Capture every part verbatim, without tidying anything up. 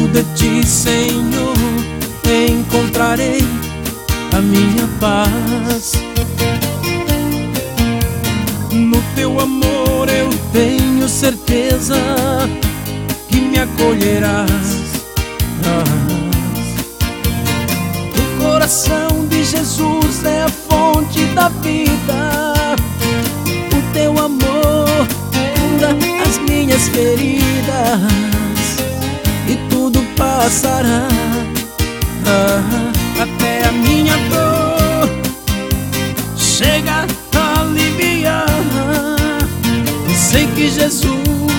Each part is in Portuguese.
de ti, Senhor, encontrarei a minha paz. No teu amor eu tenho certeza que me acolherás. O coração de Jesus é a fonte da vida. O teu amor cura as minhas feridas e tudo passará. Até a minha dor chega a aliviar. Eu sei que Jesus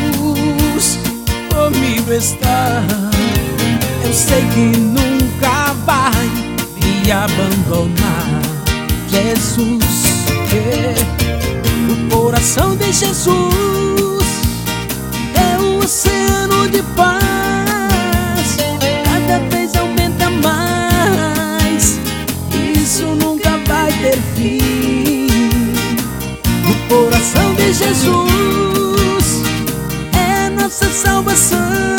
comigo está. Eu sei que nunca vai me abandonar. Jesus, é. O coração de Jesus é um oceano de paz. Cada vez aumenta mais. Isso nunca vai ter fim. O coração de Jesus é nossa salvação.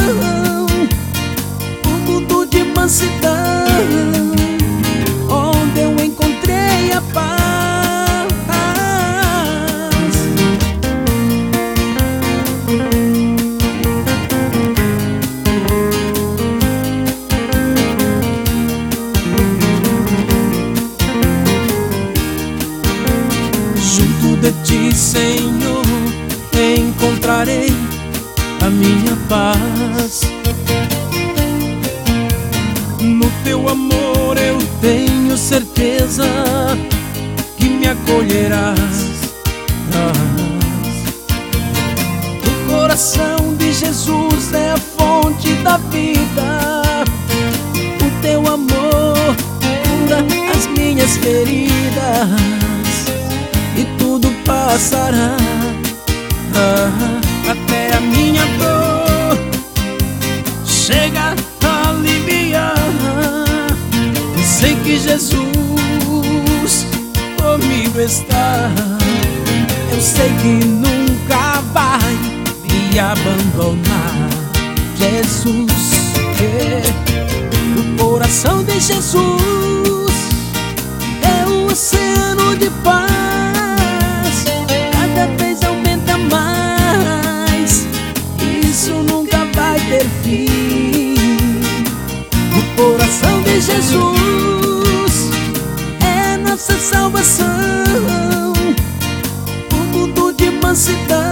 Um mundo de mansidão, onde eu encontrei a paz. Junto de ti, Senhor, encontrarei a minha paz. No teu amor eu tenho certeza que me acolherás. O coração de Jesus é a fonte da vida. O teu amor cura as minhas feridas e tudo passará. Até a minha dor chega a aliviar. Eu sei que Jesus comigo está. Eu sei que nunca vai me abandonar. Jesus, é. O coração de Jesus é um oceano de paz. Cada vez aumenta mais. Isso nunca vai ter fim. O coração de Jesus é nossa salvação. Um mundo de mansidão,